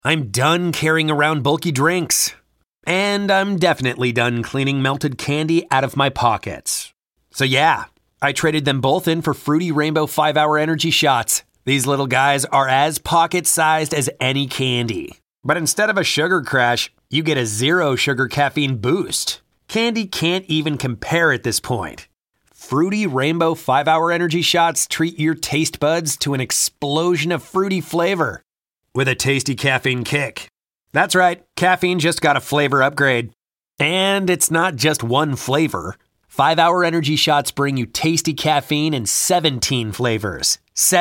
I'm done carrying around bulky drinks. And I'm definitely done cleaning melted candy out of my pockets. So yeah, I traded them both in for Fruity Rainbow 5-Hour Energy Shots. These little guys are as pocket-sized as any candy. But instead of a sugar crash, you get a zero sugar caffeine boost. Candy can't even compare at this point. Fruity Rainbow 5-Hour Energy Shots treat your taste buds to an explosion of fruity flavor with a tasty caffeine kick. That's right, caffeine just got a flavor upgrade. And it's not just one flavor. 5-Hour Energy Shots bring you tasty caffeine in 17 flavors.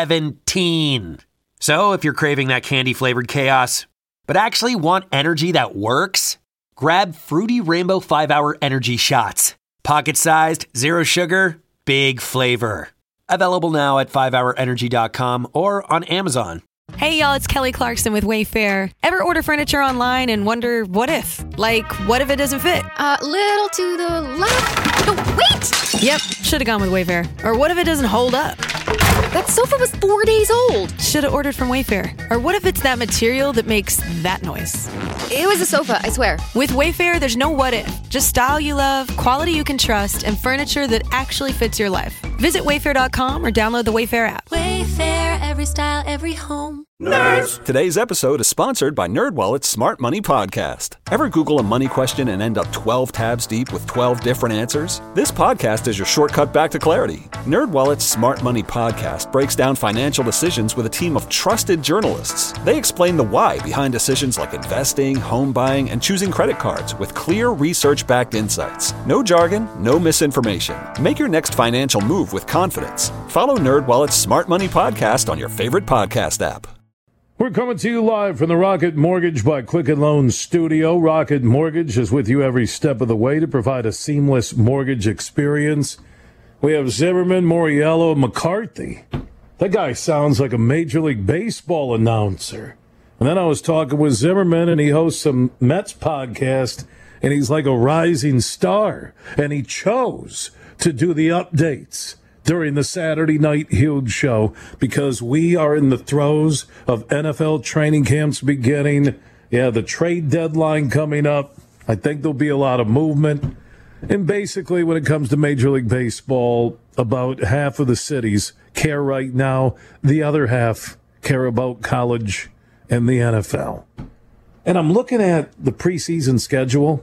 17! So if you're craving that candy-flavored chaos, but actually want energy that works, grab Fruity Rainbow 5-Hour Energy Shots. Pocket-sized, zero sugar, big flavor. Available now at 5hourenergy.com or on Amazon. Hey y'all, it's Kelly Clarkson with Wayfair. Ever order furniture online and wonder what if? Like, what if it doesn't fit? Little to the left. No, wait! Yep, should have gone with Wayfair. Or what if it doesn't hold up? That sofa was 4 days old. Should have ordered from Wayfair. Or what if it's that material that makes that noise? It was a sofa, I swear. With Wayfair, there's no what if. Just style you love, quality you can trust, and furniture that actually fits your life. Visit Wayfair.com or download the Wayfair app. Wayfair, every style, every home. Nerds! Today's episode is sponsored by NerdWallet's Smart Money Podcast. Ever Google a money question and end up 12 tabs deep with 12 different answers? This podcast is your shortcut back to clarity. NerdWallet's Smart Money Podcast breaks down financial decisions with a team of trusted journalists. They explain the why behind decisions like investing, home buying, and choosing credit cards with clear research-backed insights. No jargon, no misinformation. Make your next financial move with confidence. Follow NerdWallet's Smart Money Podcast on your favorite podcast app. We're coming to you live from the Rocket Mortgage by Quicken Loans studio. Rocket Mortgage is with you every step of the way to provide a seamless mortgage experience. We have Zimmerman, Moriello, McCarthy. That guy sounds like a Major League Baseball announcer. And then I was talking with Zimmerman, and he hosts some Mets podcast, and he's like a rising star. And he chose to do the updates during the Saturday Night Huge show because we are in the throes of NFL training camps beginning. Yeah, the trade deadline coming up. I think there'll be a lot of movement. And basically, when it comes to Major League Baseball, about half of the cities care right now. The other half care about college and the NFL. And I'm looking at the preseason schedule,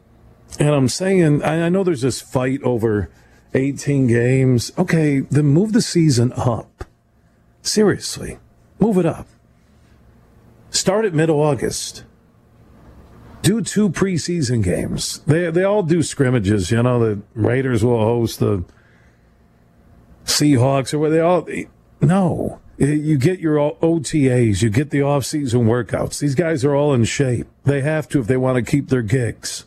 and I'm saying, I know there's this fight over 18 games. Okay, then move the season up. Seriously, move it up. Start at mid-August. Do 2 preseason games. They all do scrimmages. You know, the Raiders will host the Seahawks or where they all. No, you get your OTAs. You get the off-season workouts. These guys are all in shape. They have to if they want to keep their gigs.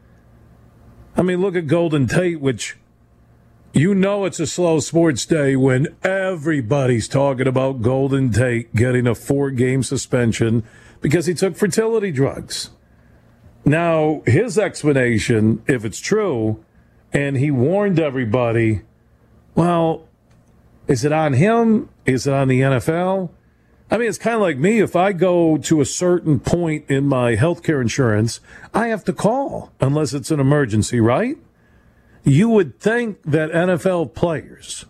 I mean, look at Golden Tate, which. You know it's a slow sports day when everybody's talking about Golden Tate getting a 4-game suspension because he took fertility drugs. Now, his explanation, if it's true, and he warned everybody, well, is it on him? Is it on the NFL? I mean, it's kind of like me. If I go to a certain point in my healthcare insurance, I have to call unless it's an emergency, right? You would think that NFL players,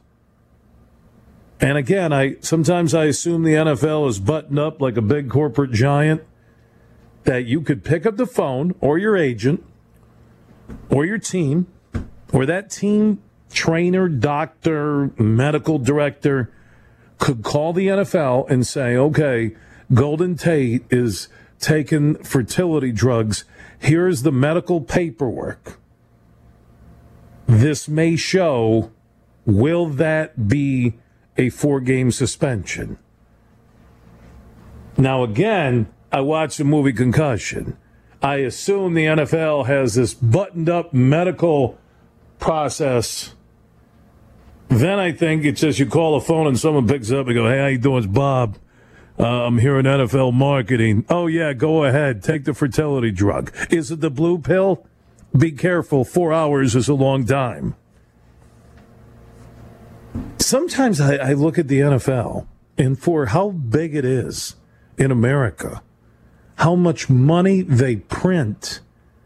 and again, sometimes I assume the NFL is buttoned up like a big corporate giant, that you could pick up the phone or your agent or your team or that team trainer, doctor, medical director could call the NFL and say, okay, Golden Tate is taking fertility drugs. Here's the medical paperwork. This may show, will that be a 4-game suspension? Now, again, I watched the movie Concussion. I assume the NFL has this buttoned-up medical process. Then I think it's just you call a phone and someone picks up and go, hey, how you doing? It's Bob. I'm here in NFL marketing. Oh, yeah, go ahead. Take the fertility drug. Is it the blue pill? Be careful. 4 hours is a long time. Sometimes I look at the NFL, and for how big it is in America, how much money they print.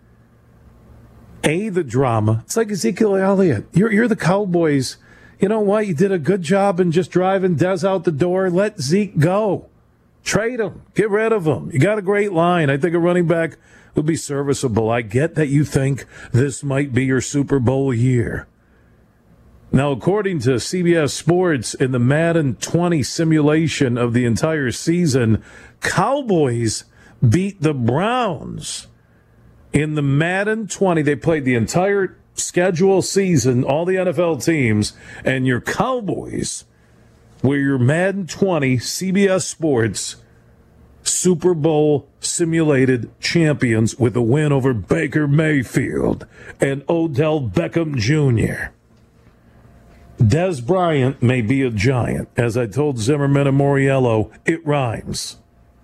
The drama. It's like Ezekiel Elliott. You're the Cowboys. You know what? You did a good job in just driving Dez out the door. Let Zeke go. Trade him. Get rid of him. You got a great line. I think a running back would be serviceable. I get that you think this might be your Super Bowl year. Now, according to CBS Sports, in the Madden 20 simulation of the entire season, Cowboys beat the Browns. In the Madden 20, they played the entire schedule season, all the NFL teams, and your Cowboys were your Madden 20 CBS Sports Super Bowl simulated champions with a win over Baker Mayfield and Odell Beckham Jr. Dez Bryant may be a giant. As I told Zimmerman and Moriello, it rhymes.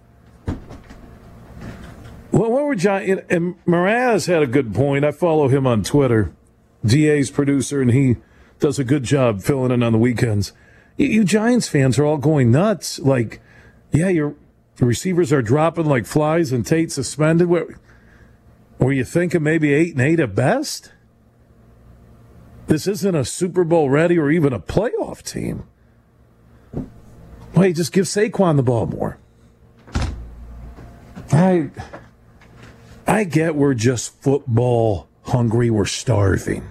Well, what were giant? And Mraz had a good point. I follow him on Twitter, DA's producer, and he does a good job filling in on the weekends. You Giants fans are all going nuts. Like, yeah, your receivers are dropping like flies and Tate suspended. Were you thinking maybe 8-8 at best? This isn't a Super Bowl ready or even a playoff team. Wait, just give Saquon the ball more. I get we're just football hungry. We're starving.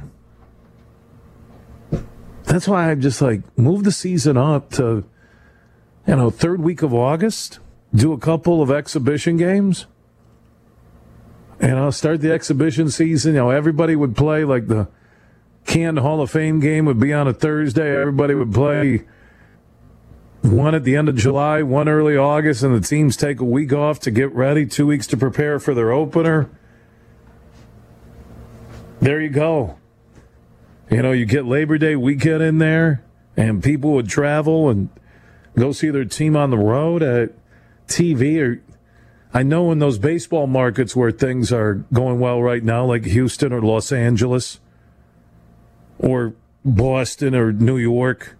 That's why I'm just like, move the season up to, third week of August. Do a couple of exhibition games. And I'll start the exhibition season. Everybody would play like the Canton Hall of Fame game would be on a Thursday. Everybody would play one at the end of July, one early August, and the teams take a week off to get ready, 2 weeks to prepare for their opener. There you go. You get Labor Day weekend in there, and people would travel and go see their team on the road at TV. Or I know in those baseball markets where things are going well right now, like Houston or Los Angeles or Boston or New York,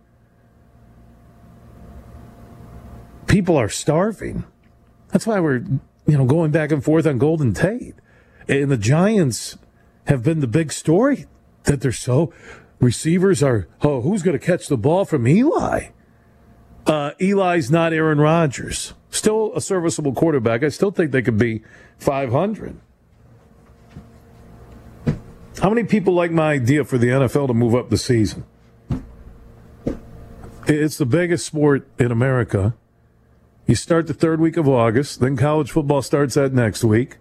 people are starving. That's why we're, going back and forth on Golden Tate. And the Giants have been the big story, that they're so, receivers are, who's going to catch the ball from Eli? Eli's not Aaron Rodgers. Still a serviceable quarterback. I still think they could be 500. How many people like my idea for the NFL to move up the season? It's the biggest sport in America. You start the third week of August, then college football starts that next week.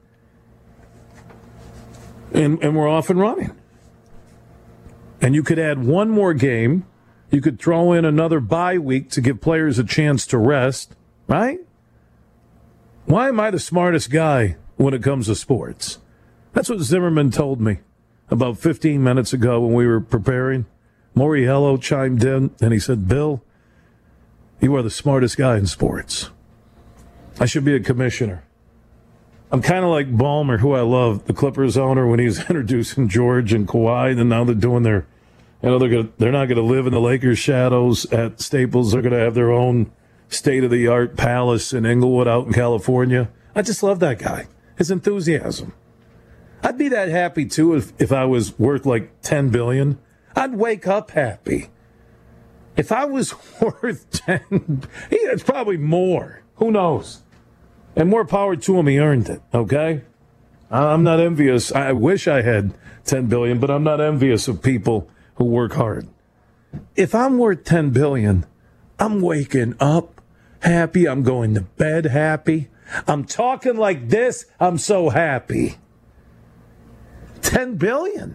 And we're off and running. And you could add one more game. You could throw in another bye week to give players a chance to rest, right? Why am I the smartest guy when it comes to sports? That's what Zimmerman told me about 15 minutes ago when we were preparing. Moriello chimed in, and he said, Bill, you are the smartest guy in sports. I should be a commissioner. I'm kind of like Ballmer, who I love, the Clippers owner, when he was introducing George and Kawhi, and now they're doing their, they're not going to live in the Lakers' shadows at Staples. They're going to have their own state-of-the-art palace in Inglewood out in California. I just love that guy, his enthusiasm. I'd be that happy, too, if I was worth like $10 billion. I'd wake up happy. If I was worth 10, it's probably more. Who knows? And more power to him, he earned it, okay? I'm not envious. I wish I had $10 billion, but I'm not envious of people who work hard. If I'm worth $10 billion, I'm waking up happy. I'm going to bed happy. I'm talking like this. I'm so happy. $10 billion.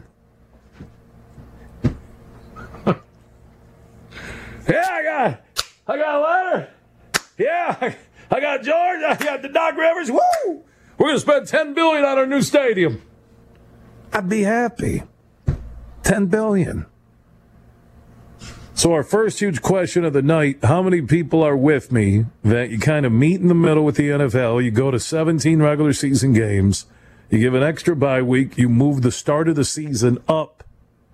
Yeah, I got a letter. Yeah, I got George. I got the Doc Rivers. Woo! We're going to spend $10 billion on our new stadium. I'd be happy. $10 billion. So our first huge question of the night, how many people are with me that you kind of meet in the middle with the NFL? You go to 17 regular season games. You give an extra bye week. You move the start of the season up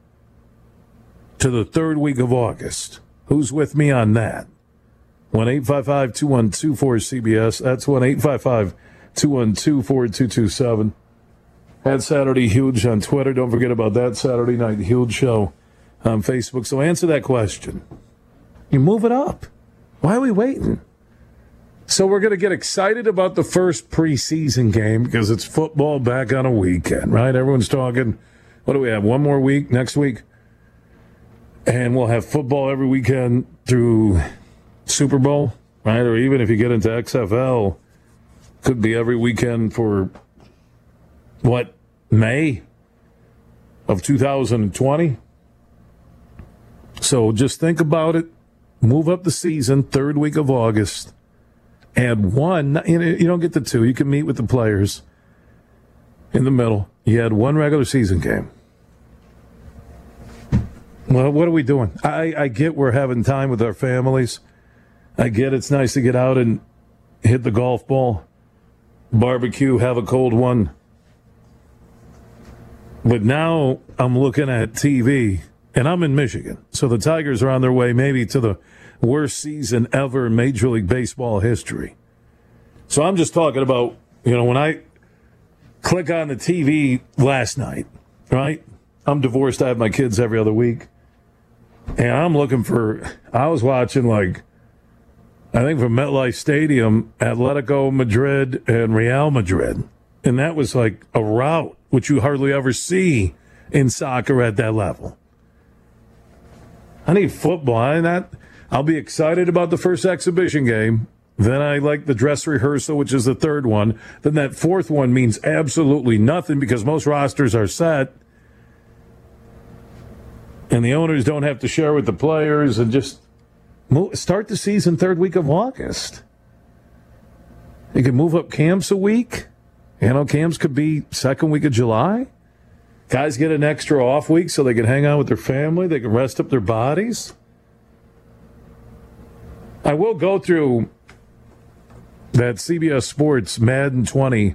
to the third week of August. Who's with me on that? 1-855-212-4CBS. That's 212-4227. Had Saturday Huge on Twitter. Don't forget about that Saturday Night Huge show on Facebook. So answer that question. You move it up. Why are we waiting? So we're going to get excited about the first preseason game because it's football back on a weekend, right? Everyone's talking, what do we have, one more week next week? And we'll have football every weekend through Super Bowl, right? Or even if you get into XFL, could be every weekend for, May of 2020? So just think about it. Move up the season, third week of August. Add one. You don't get the two. You can meet with the players in the middle. You had one regular season game. Well, what are we doing? I get we're having time with our families. I get it's nice to get out and hit the golf ball, barbecue, have a cold one. But now I'm looking at TV, and I'm in Michigan. So the Tigers are on their way maybe to the worst season ever in Major League Baseball history. So I'm just talking about, when I click on the TV last night, right? I'm divorced. I have my kids every other week. And I'm looking I was watching I think from MetLife Stadium, Atletico Madrid and Real Madrid. And that was like a rout, which you hardly ever see in soccer at that level. I need football. I'll be excited about the first exhibition game. Then I like the dress rehearsal, which is the third one. Then that fourth one means absolutely nothing because most rosters are set. And the owners don't have to share with the players and just start the season third week of August. You can move up camps a week. Camps could be second week of July. Guys get an extra off week so they can hang out with their family. They can rest up their bodies. I will go through that CBS Sports Madden 20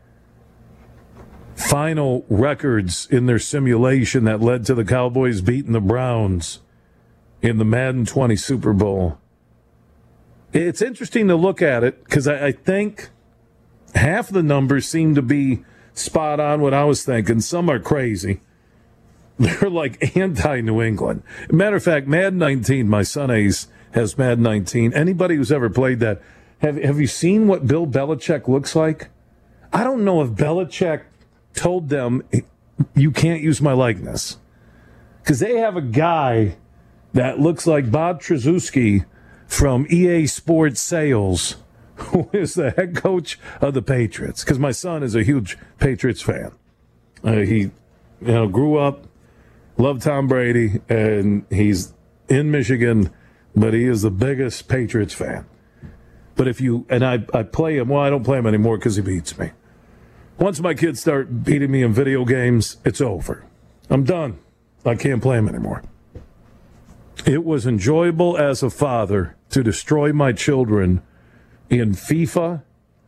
final records in their simulation that led to the Cowboys beating the Browns in the Madden 20 Super Bowl. It's interesting to look at it because I think half the numbers seem to be spot on what I was thinking. Some are crazy. They're like anti-New England. Matter of fact, Madden 19, my son Ace has Madden 19. Anybody who's ever played that, have you seen what Bill Belichick looks like? I don't know if Belichick told them, you can't use my likeness. Because they have a guy that looks like Bob Trzaskowski from EA Sports Sales, who is the head coach of the Patriots. Because my son is a huge Patriots fan. He grew up, loved Tom Brady, and he's in Michigan, but he is the biggest Patriots fan. But I play him, I don't play him anymore because he beats me. Once my kids start beating me in video games, it's over. I'm done. I can't play him anymore. It was enjoyable as a father to destroy my children in FIFA,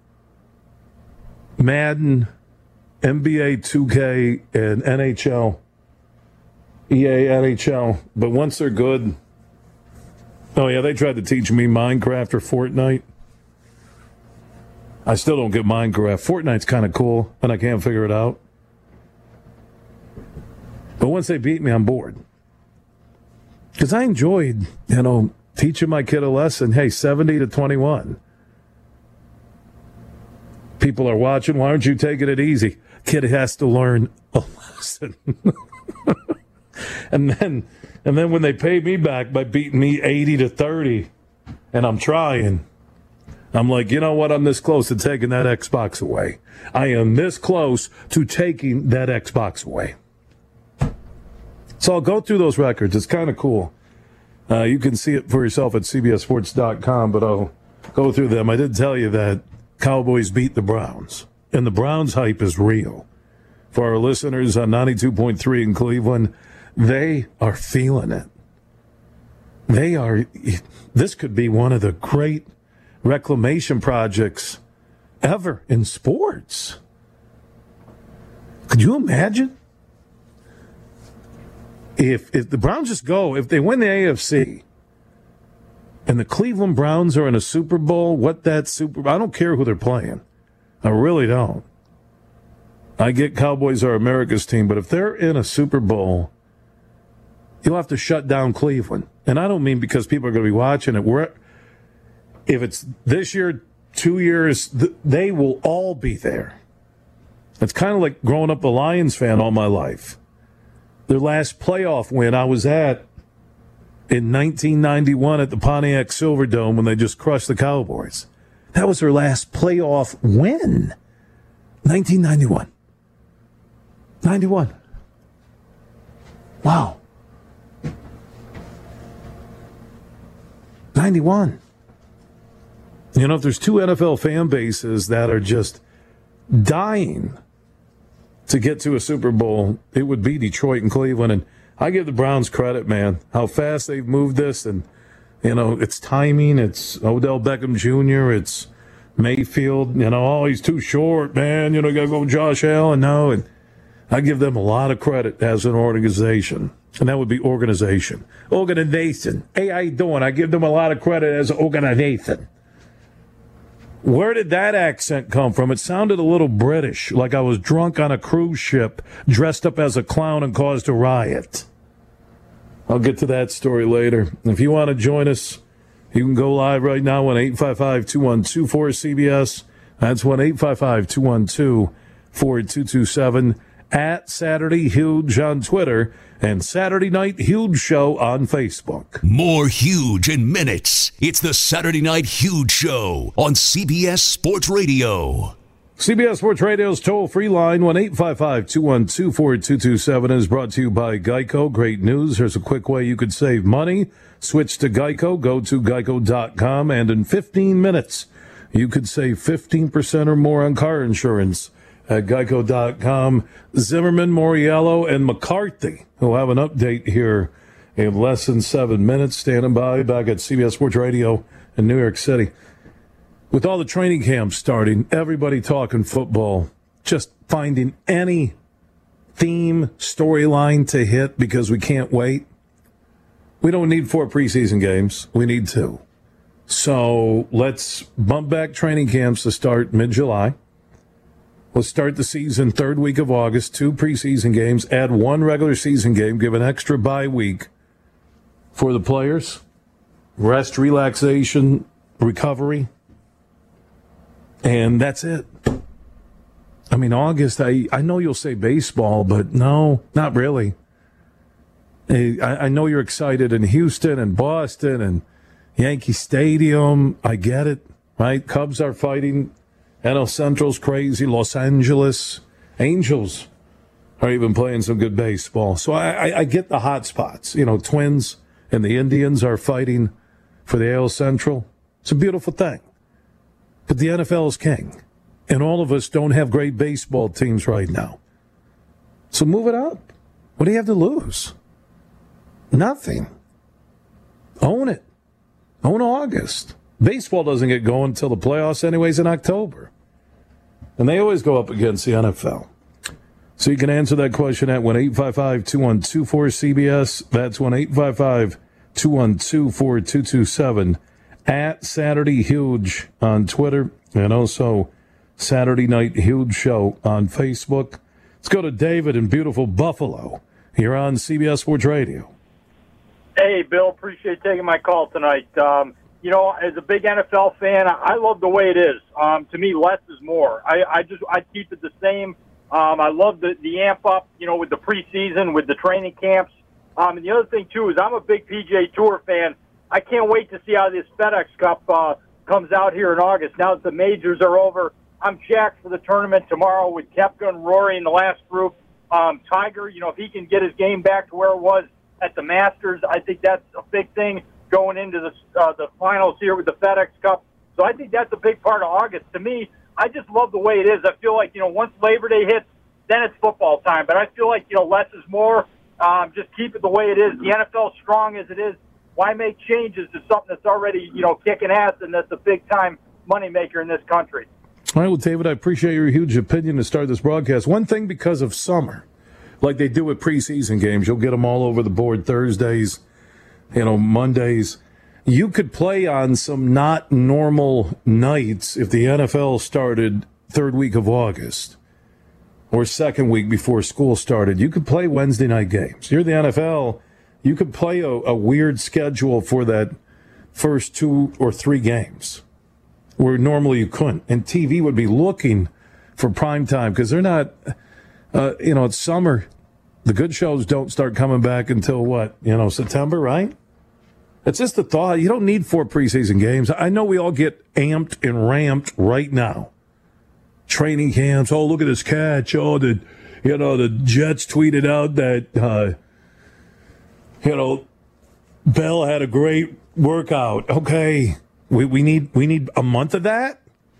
Madden, NBA 2K, and NHL, EA NHL. But once they're good, they tried to teach me Minecraft or Fortnite. I still don't get Minecraft. Fortnite's kind of cool, and I can't figure it out. But once they beat me, I'm bored. Because I enjoyed, teaching my kid a lesson. Hey, 70-21. People are watching. Why aren't you taking it easy? Kid has to learn a lesson. And then when they pay me back by beating me 80-30, and I'm trying, I'm like, you know what? I'm this close to taking that Xbox away. I am this close to taking that Xbox away. So I'll go through those records. It's kind of cool. You can see it for yourself at CBSSports.com, but I'll go through them. I did tell you that Cowboys beat the Browns, and the Browns hype is real. For our listeners on 92.3 in Cleveland, they are feeling it. This could be one of the great reclamation projects ever in sports. Could you imagine? If the Browns if they win the AFC and the Cleveland Browns are in a Super Bowl, I don't care who they're playing. I really don't. I get Cowboys are America's team, but if they're in a Super Bowl, you'll have to shut down Cleveland. And I don't mean because people are going to be watching it. If it's this year, 2 years, they will all be there. It's kind of like growing up a Lions fan all my life. Their last playoff win I was at in 1991 at the Pontiac Silverdome when they just crushed the Cowboys. That was their last playoff win. 1991. 91. Wow. 91. You know, if there's two NFL fan bases that are just dying to get to a Super Bowl, it would be Detroit and Cleveland. And I give the Browns credit, man, how fast they've moved this. And, you know, it's timing. It's Odell Beckham Jr. It's Mayfield. You know, oh, he's too short, man. You know, you got to go Josh Allen. No, and I give them a lot of credit as an organization. And that would be organization. Organization. Hey, how you doing? I give them a lot of credit as an organization. Where did that accent come from? It sounded a little British, like I was drunk on a cruise ship, dressed up as a clown and caused a riot. I'll get to that story later. If you want to join us, you can go live right now on 855-212-4CBS. That's 1-855-212-4227. At Saturday Huge on Twitter and Saturday Night Huge Show on Facebook. More Huge in minutes. It's the Saturday Night Huge Show on CBS Sports Radio. CBS Sports Radio's toll-free line, 1-855-212-4227, is brought to you by Geico. Great news. Here's a quick way you could save money. Switch to Geico. Go to geico.com, and in 15 minutes, you could save 15% or more on car insurance at geico.com. Zimmerman, Moriello, and McCarthy will have an update here in less than 7 minutes. Standing by back at CBS Sports Radio in New York City. With all the training camps starting, everybody talking football, just finding any theme, storyline to hit because we can't wait. We don't need 4 preseason games. We need 2. So let's bump back training camps to start mid-July. Let's start the season 3rd week of August, 2 preseason games, add 1 regular season game, give an extra bye week for the players. Rest, relaxation, recovery. And that's it. I mean, August, I know you'll say baseball, but no, not really. I know you're excited in Houston and Boston and Yankee Stadium. I get it, right? Cubs are fighting. NL Central's crazy. Los Angeles Angels are even playing some good baseball. So I get the hot spots. You know, Twins and the Indians are fighting for the AL Central. It's a beautiful thing. But the NFL is king. And all of us don't have great baseball teams right now. So move it up. What do you have to lose? Nothing. Own it. Own August. Baseball doesn't get going until the playoffs anyways in October. And they always go up against the NFL. So you can answer that question at 1-855-212-4CBS. That's 1-855-212-4227. At Saturday Huge on Twitter. And also Saturday Night Huge Show on Facebook. Let's go to David in beautiful Buffalo. You're on CBS Sports Radio. Hey, Bill. Appreciate taking my call tonight. You know, as a big NFL fan, I love the way it is. To me, less is more. I keep it the same. I love the amp up, you know, with the preseason, with the training camps. And the other thing, too, is I'm a big PGA Tour fan. I can't wait to see how this FedEx Cup comes out here in August. Now that the majors are over, I'm jacked for the tournament tomorrow with Koepka and Rory in the last group. Tiger, you know, if he can get his game back to where it was at the Masters, I think that's a big thing going into the finals here with the FedEx Cup. So I think that's a big part of August. To me, I just love the way it is. I feel like, you know, once Labor Day hits, then it's football time. But I feel like, you know, less is more. Just keep it the way it is. The NFL strong as it is. Why make changes to something that's already, you know, kicking ass and that's a big-time moneymaker in this country? All right, well, David, I appreciate your huge opinion to start this broadcast. One thing, because of summer, like they do with preseason games, you'll get them all over the board Thursdays, you know, Mondays. You could play on some not normal nights if the NFL started third week of August or second week before school started, you could play Wednesday night games. You're the NFL. You could play a weird schedule for that first 2 or 3 games where normally you couldn't. And TV would be looking for prime time because they're not, it's summer. The good shows don't start coming back until what, September, right? It's just a thought. You don't need 4 preseason games. I know we all get amped and ramped right now. Training camps. Oh, look at this catch. Oh, the Jets tweeted out that, Bell had a great workout. Okay, we need a month of that?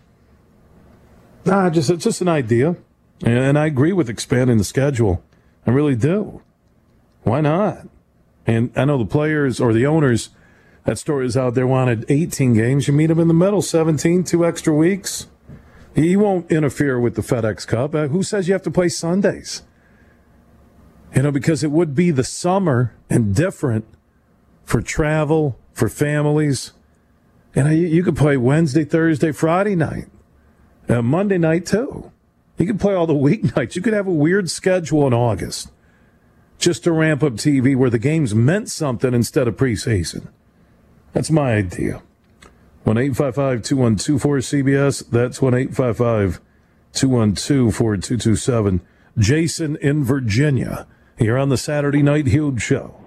Nah, it's just an idea. And I agree with expanding the schedule. I really do. Why not? And I know the players or the owners, that story is out there, wanted 18 games. You meet them in the middle, 17, 2 extra weeks. He won't interfere with the FedEx Cup. Who says you have to play Sundays? Because it would be the summer and different for travel, for families. You could play Wednesday, Thursday, Friday night, Monday night too. You could play all the weeknights. You could have a weird schedule in August just to ramp up TV where the games meant something instead of preseason. That's my idea. 1-855-212-4CBS. That's 1-855-212-4227. Jason in Virginia. Here on the Saturday Night Huge Show.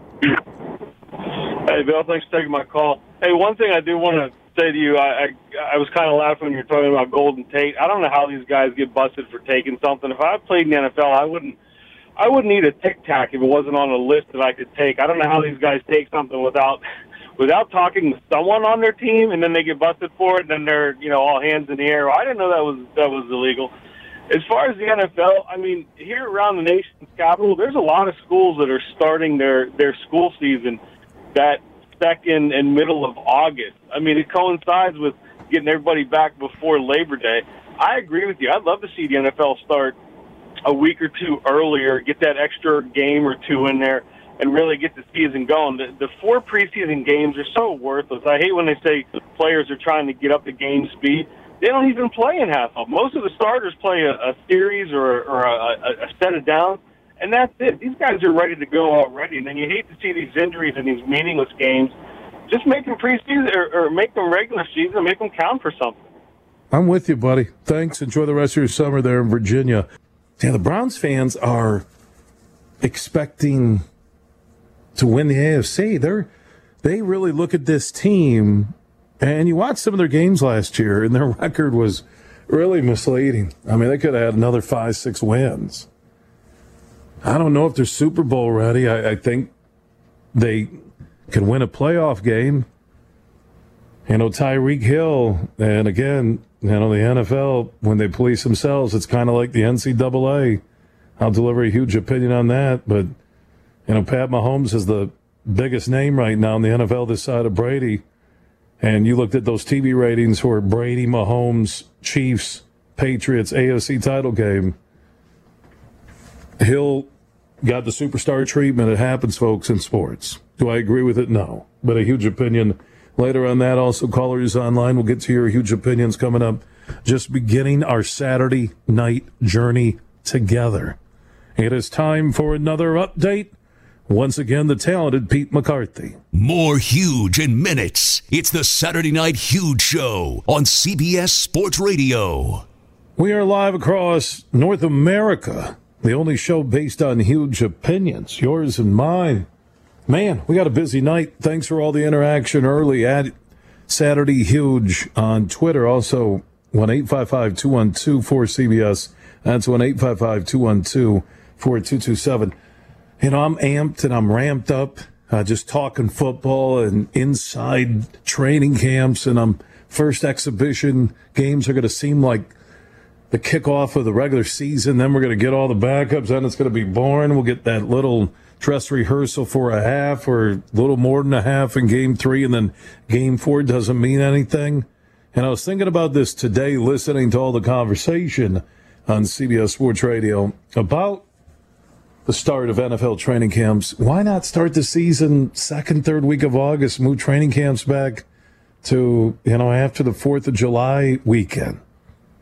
Hey, Bill, thanks for taking my call. Hey, one thing I do want to say to you, I was kind of laughing when you were talking about Golden Tate. I don't know how these guys get busted for taking something. If I played in the NFL, I wouldn't need a Tic Tac if it wasn't on a list that I could take. I don't know how these guys take something without talking to someone on their team, and then they get busted for it, and then they're all hands in the air. I didn't know that was illegal. As far as the NFL, I mean, here around the nation's capital, there's a lot of schools that are starting their school season that second and middle of August. I mean, it coincides with getting everybody back before Labor Day. I agree with you. I'd love to see the NFL start a week or 2 earlier, get that extra game or 2 in there, and really get the season going. The 4 preseason games are so worthless. I hate when they say players are trying to get up to game speed. They don't even play in half of them. Most of the starters play a series or a set of downs, and that's it. These guys are ready to go already, and then you hate to see these injuries in these meaningless games. Just make them preseason or make them regular season and make them count for something. I'm with you, buddy. Thanks. Enjoy the rest of your summer there in Virginia. Yeah, the Browns fans are expecting to win the AFC. They really look at this team, and you watch some of their games last year, and their record was really misleading. I mean, they could have had another 5-6 wins. I don't know if they're Super Bowl ready. I think they can win a playoff game. Tyreek Hill, and again, the NFL, when they police themselves, it's kind of like the NCAA. I'll deliver a huge opinion on that, but, Pat Mahomes is the biggest name right now in the NFL this side of Brady. And you looked at those TV ratings for Brady, Mahomes, Chiefs, Patriots, AFC title game. Hill got the superstar treatment. It happens, folks, in sports. Do I agree with it? No. But a huge opinion later on that. Also, callers online. We'll get to your huge opinions coming up. Just beginning our Saturday night journey together. It is time for another update. Once again, the talented Pete McCarthy. More Huge in minutes. It's the Saturday Night Huge Show on CBS Sports Radio. We are live across North America. The only show based on huge opinions, yours and mine. Man, we got a busy night. Thanks for all the interaction early at Saturday Huge on Twitter. Also, 1-855-212-4CBS. That's 1-855-212-4227. I'm amped and I'm ramped up, just talking football and inside training camps. And first exhibition games are going to seem like the kickoff of the regular season. Then we're going to get all the backups. Then it's going to be boring. We'll get that little dress rehearsal for a half or a little more than a half in game 3. And then game 4 doesn't mean anything. And I was thinking about this today, listening to all the conversation on CBS Sports Radio about the start of NFL training camps. Why not start the season second, third week of August, move training camps back to, after the 4th of July weekend?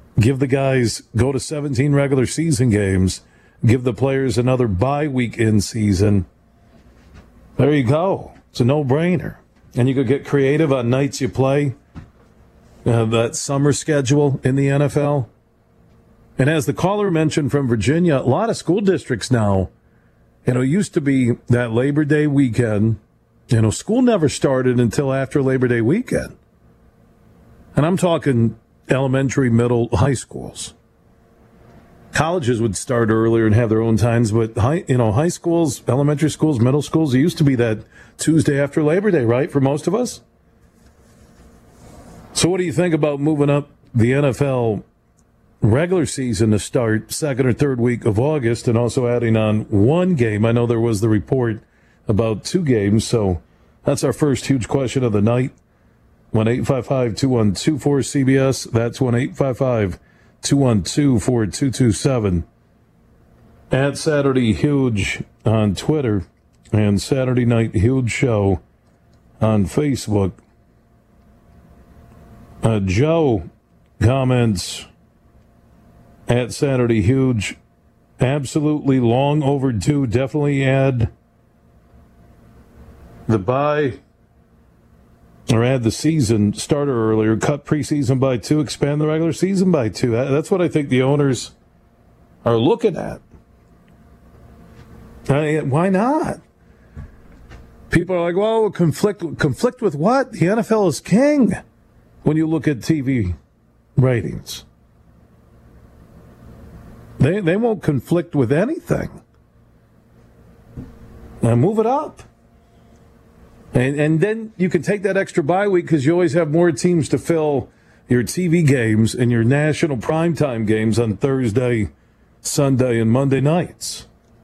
Give the guys, go to 17 regular season games, give the players another bye week in season. There you go. It's a no-brainer. And you could get creative on nights you play. That summer schedule in the NFL. And as the caller mentioned from Virginia, a lot of school districts now, it used to be that Labor Day weekend. School never started until after Labor Day weekend. And I'm talking elementary, middle, high schools. Colleges would start earlier and have their own times, but high schools, elementary schools, middle schools, it used to be that Tuesday after Labor Day, right, for most of us? So what do you think about moving up the NFL regular season to start second or third week of August and also adding on one game? I know there was the report about 2 games, so that's our first huge question of the night. 1-855-212-4CBS. That's 1-855-212-4227. At Saturday Huge on Twitter and Saturday Night Huge Show on Facebook. Joe comments at Saturday Huge, absolutely long overdue. Definitely add the bye or add the season starter earlier, cut preseason by 2, expand the regular season by 2. That's what I think the owners are looking at. Why not? People are like, well, conflict with what? The NFL is king when you look at TV ratings. They won't conflict with anything. Now move it up. And then you can take that extra bye week because you always have more teams to fill your TV games and your national primetime games on Thursday, Sunday, and Monday nights.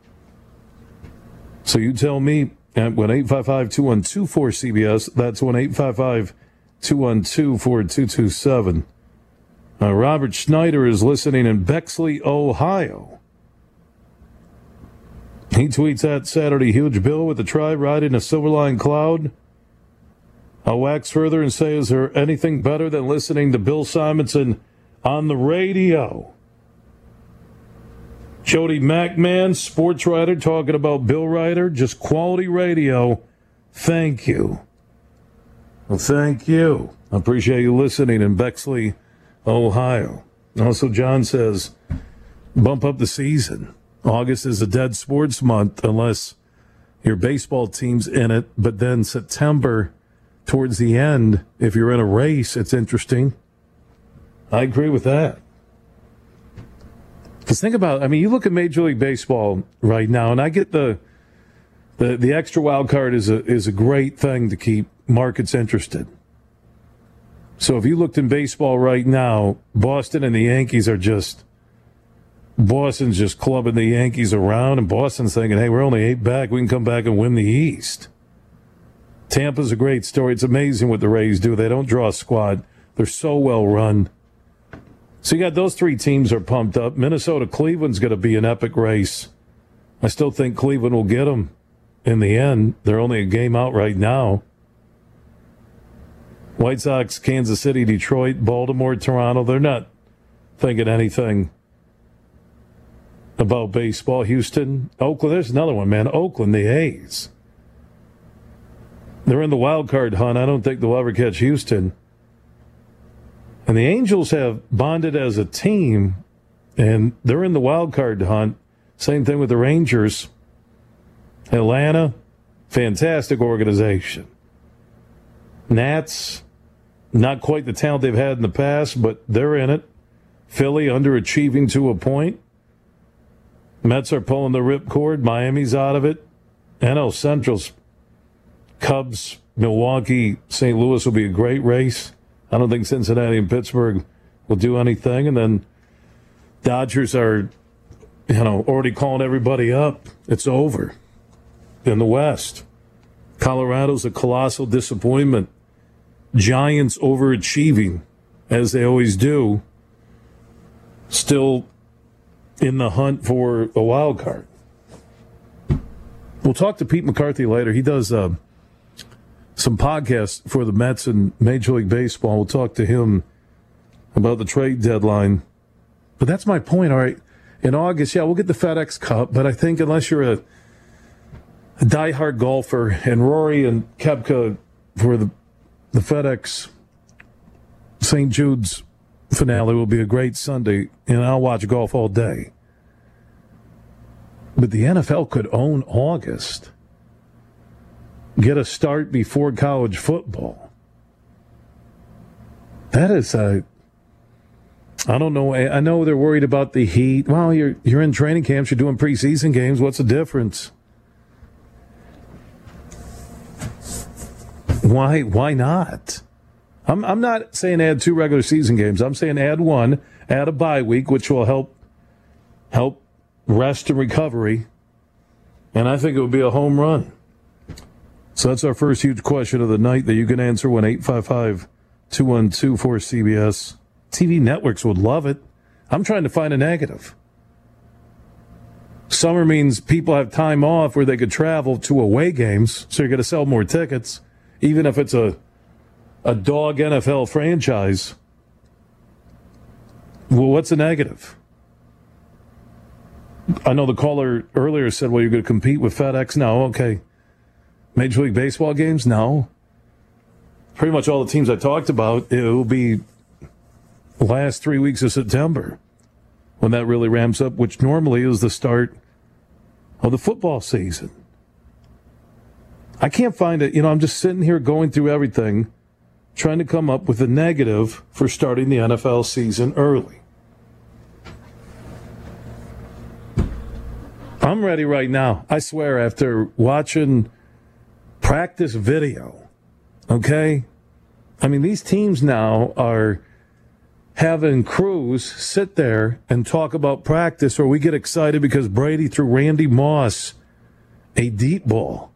So you tell me at 1-855-212-4CBS. That's 1-855-212-4227. Robert Schneider is listening in Bexley, Ohio. He tweets at Saturday Huge, Bill with the Tribe riding a Silverline cloud. I'll wax further and say, is there anything better than listening to Bill Simonson on the radio? Jody McMahon, sports writer, talking about Bill Ryder, just quality radio. Thank you. Well, thank you. I appreciate you listening in Bexley, Ohio. Also, John says, bump up the season. August is a dead sports month unless your baseball team's in it. But then September, towards the end, if you're in a race, it's interesting. I agree with that. Because think about, you look at Major League Baseball right now, and I get the extra wild card is a great thing to keep markets interested. So if you looked in baseball right now, Boston and the Yankees are Boston's just clubbing the Yankees around, and Boston's thinking, hey, we're only 8 back. We can come back and win the East. Tampa's a great story. It's amazing what the Rays do. They don't draw a squad. They're so well run. So you got those 3 teams are pumped up. Minnesota, Cleveland's going to be an epic race. I still think Cleveland will get them in the end. They're only a game out right now. White Sox, Kansas City, Detroit, Baltimore, Toronto, they're not thinking anything about baseball. Houston, Oakland, there's another one, man. Oakland, the A's. They're in the wild card hunt. I don't think they'll ever catch Houston. And the Angels have bonded as a team, and they're in the wild card hunt. Same thing with the Rangers. Atlanta, fantastic organization. Nats, not quite the talent they've had in the past, but they're in it. Philly, underachieving to a point. Mets are pulling the ripcord. Miami's out of it. NL Central's Cubs, Milwaukee, St. Louis will be a great race. I don't think Cincinnati and Pittsburgh will do anything. And then Dodgers are, already calling everybody up. It's over in the West. Colorado's a colossal disappointment. Giants overachieving, as they always do. Still in the hunt for a wild card. We'll talk to Pete McCarthy later. He does some podcasts for the Mets and Major League Baseball. We'll talk to him about the trade deadline But that's my point. All right, in August, yeah, we'll get the FedEx Cup, but I think unless you're a diehard golfer, and Rory and Koepka for the FedEx St. Jude's finale will be a great Sunday, and I'll watch golf all day. But the NFL could own August, get a start before college football. That is I don't know. I know they're worried about the heat. Well, you're in training camps. You're doing preseason games. What's the difference? Why not? I'm not saying add 2 regular season games. I'm saying add 1, add a bye week, which will help rest and recovery. And I think it would be a home run. So that's our first huge question of the night that you can answer when 855-212-4CBS. TV networks would love it. I'm trying to find a negative. Summer means people have time off where they could travel to away games, so you're going to sell more tickets, even if it's a dog NFL franchise. Well, what's the negative? I know the caller earlier said, well, you're going to compete with FedEx. No, okay. Major League Baseball games? No. Pretty much all the teams I talked about, it will be the last 3 weeks of September when that really ramps up, which normally is the start of the football season. I can't find it. I'm just sitting here going through everything, trying to come up with a negative for starting the NFL season early. I'm ready right now. I swear, after watching practice video, okay? I mean, these teams now are having crews sit there and talk about practice, or we get excited because Brady threw Randy Moss a deep ball.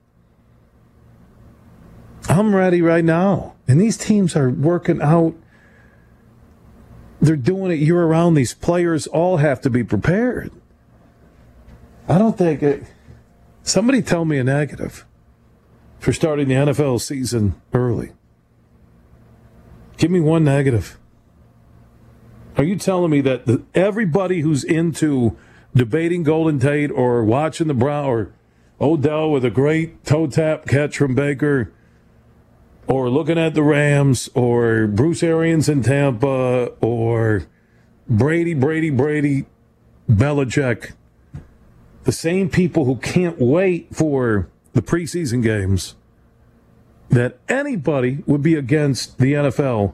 I'm ready right now. And these teams are working out. They're doing it year-round. These players all have to be prepared. I don't think it... Somebody tell me a negative for starting the NFL season early. Give me one negative. Are you telling me that everybody who's into debating Golden Tate or watching the Brown or Odell with a great toe tap catch from Baker or looking at the Rams or Bruce Arians in Tampa or Brady, Belichick, the same people who can't wait for the preseason games, that anybody would be against the NFL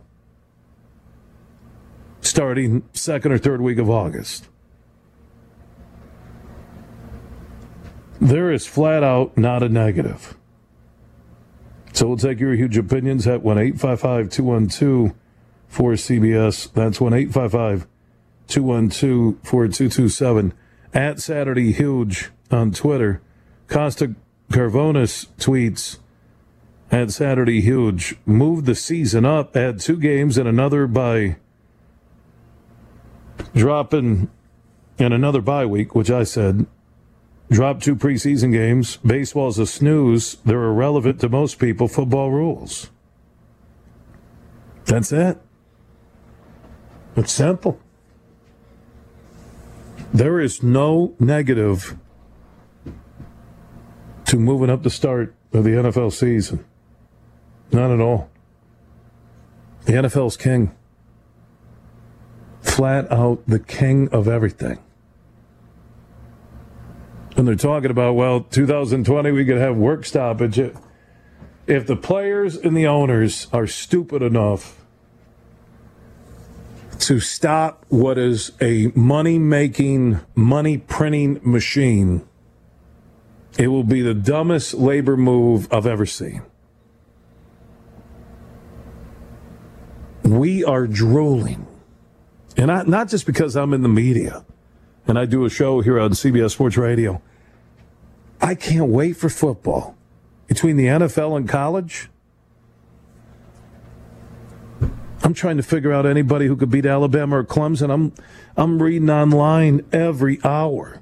starting second or third week of August? There is flat out not a negative. So we'll take your huge opinions at 1-855-212-4CBS. That's 1-855-212-4227. At Saturday Huge on Twitter. Costa Carvonis tweets at Saturday Huge, move the season up, add 2 games and another by dropping in another bye week, which I said, drop 2 preseason games. Baseball's a snooze. They're irrelevant to most people. Football rules. That's it. It's simple. There is no negative to moving up the start of the NFL season. Not at all. The NFL's king. Flat out the king of everything. And they're talking about, well, 2020 we could have work stoppage. If the players and the owners are stupid enough to stop what is a money-making, money-printing machine, it will be the dumbest labor move I've ever seen. We are drooling. And not just because I'm in the media and I do a show here on CBS Sports Radio. I can't wait for football. Between the NFL and college, I'm trying to figure out anybody who could beat Alabama or Clemson. I'm reading online every hour.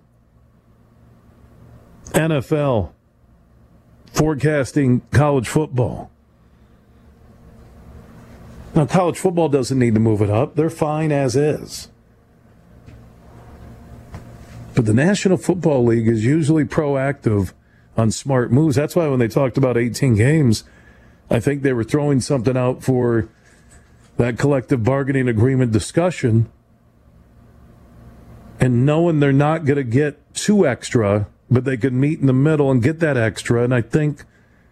NFL forecasting college football. Now, college football doesn't need to move it up. They're fine as is. But the National Football League is usually proactive on smart moves. That's why when they talked about 18 games, I think they were throwing something out for that collective bargaining agreement discussion and knowing they're not going to get 2 extra, but they could meet in the middle and get that extra. And I think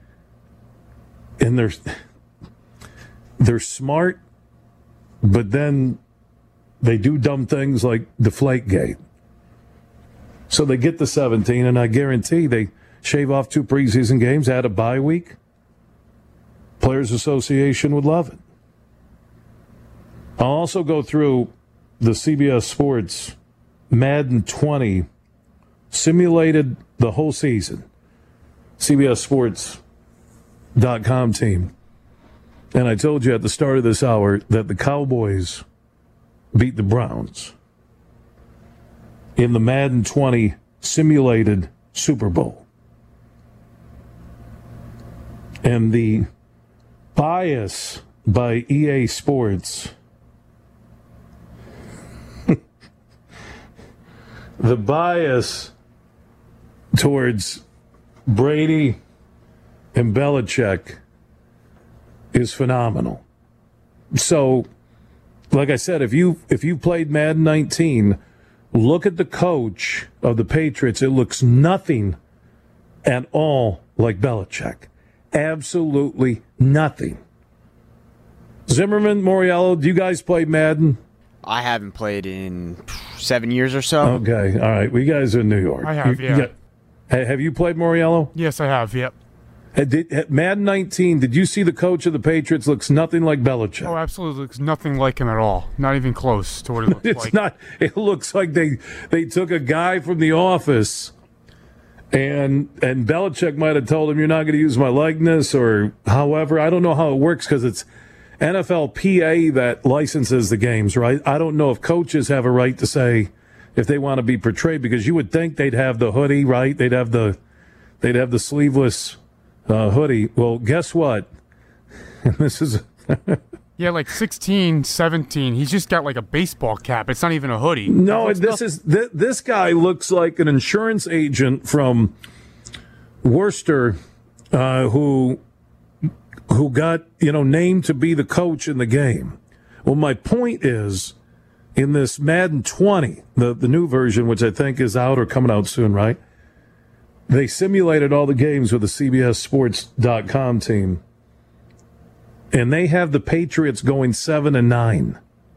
they're smart, but then they do dumb things like Deflategate. So they get the 17, and I guarantee they shave off 2 preseason games, add a bye week. Players Association would love it. I'll also go through the CBS Sports Madden 20 simulated the whole season. CBSSports.com team. And I told you at the start of this hour that the Cowboys beat the Browns in the Madden 20 simulated Super Bowl. And the bias by EA Sports, the bias towards Brady and Belichick is phenomenal. So, like I said, if you played Madden 19, look at the coach of the Patriots. It looks nothing at all like Belichick. Absolutely nothing. Zimmerman, Moriello, do you guys play Madden? I haven't played in 7 years or so. Okay, all right. We guys are in New York. I have, yeah. Have you played Moriello? Yes, I have, yep. Madden 19, did you see the coach of the Patriots looks nothing like Belichick? Oh, absolutely. Looks nothing like him at all. Not even close to what it looks it's like. Not. It looks like they took a guy from The Office, and Belichick might have told him, you're not going to use my likeness, or however. I don't know how it works because it's NFLPA that licenses the games, right? I don't know if coaches have a right to say if they want to be portrayed, because you would think they'd have the hoodie, right? They'd have the sleeveless hoodie. Well, guess what? This is yeah, like 16, 17. He's just got like a baseball cap. It's not even a hoodie. No, this guy looks like an insurance agent from Worcester who got named to be the coach in the game. Well, my point is, in this Madden 20, the new version, which I think is out or coming out soon, right? They simulated all the games with the CBSSports.com team, and they have the Patriots going 7-9.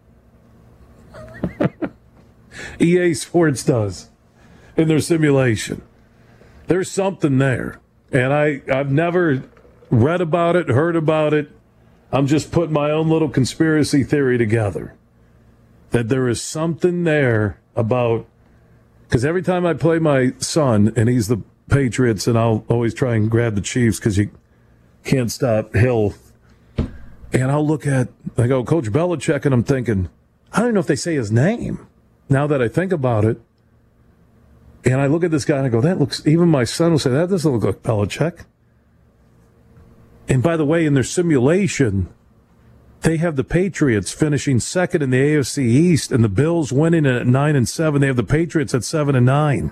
EA Sports does in their simulation. There's something there, and I've never read about it, heard about it. I'm just putting my own little conspiracy theory together that there is something there about, because every time I play my son, and he's the Patriots, and I'll always try and grab the Chiefs because you can't stop Hill. And I'll look at, I go, Coach Belichick, and I'm thinking, I don't know if they say his name now that I think about it. And I look at this guy and I go, that looks, even my son will say, that doesn't look like Belichick. And by the way, in their simulation, they have the Patriots finishing second in the AFC East and the Bills winning it at 9-7. They have the Patriots at 7-9.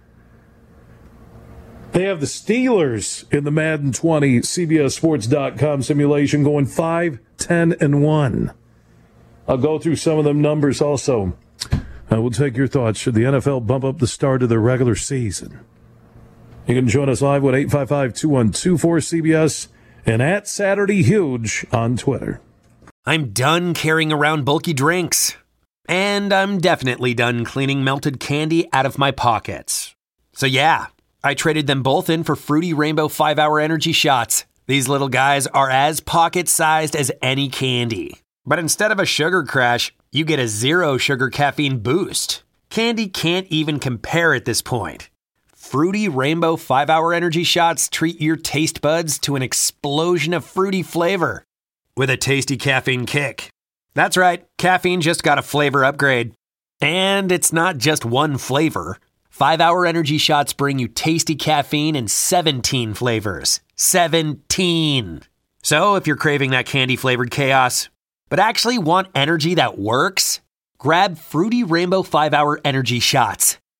They have the Steelers in the Madden 20 CBSSports.com simulation going 5-10-1. I'll go through some of them numbers also. We'll take your thoughts. Should the NFL bump up the start of their regular season? You can join us live with 855-212-4CBS and at Saturday Huge on Twitter. I'm done carrying around bulky drinks. And I'm definitely done cleaning melted candy out of my pockets. So yeah, I traded them both in for Fruity Rainbow 5-Hour Energy Shots. These little guys are as pocket-sized as any candy. But instead of a sugar crash, you get a 0 sugar caffeine boost. Candy can't even compare at this point. Fruity Rainbow 5-Hour Energy Shots treat your taste buds to an explosion of fruity flavor with a tasty caffeine kick. That's right, caffeine just got a flavor upgrade. And it's not just one flavor. 5-Hour Energy Shots bring you tasty caffeine in 17 flavors. 17! So if you're craving that candy-flavored chaos, but actually want energy that works, grab Fruity Rainbow 5-Hour Energy Shots.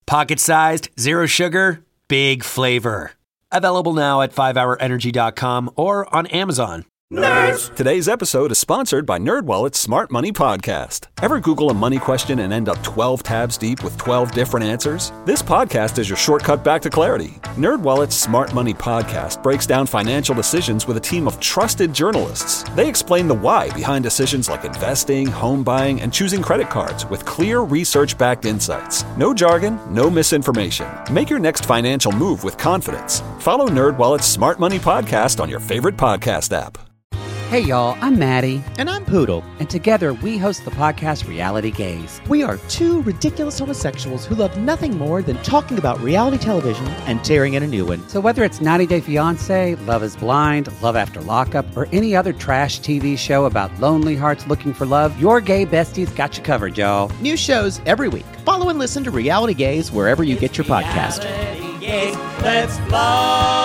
Pocket-sized, zero sugar, big flavor. Available now at 5hourenergy.com or on Amazon. Nerds! Today's episode is sponsored by NerdWallet's Smart Money Podcast. Ever Google a money question and end up 12 tabs deep with 12 different answers? This podcast is your shortcut back to clarity. NerdWallet's Smart Money Podcast breaks down financial decisions with a team of trusted journalists. They explain the why behind decisions like investing, home buying, and choosing credit cards with clear research-backed insights. No jargon, no misinformation. Make your next financial move with confidence. Follow NerdWallet's Smart Money Podcast on your favorite podcast app. Hey y'all, I'm Maddie. And I'm Poodle. And together we host the podcast Reality Gaze. We are two ridiculous homosexuals who love nothing more than talking about reality television and tearing in a new one. So whether it's 90 Day Fiancé, Love is Blind, Love After Lockup, or any other trash TV show about lonely hearts looking for love, your gay besties got you covered, y'all. New shows every week. Follow and listen to Reality Gaze wherever you get your podcast. Let's fly.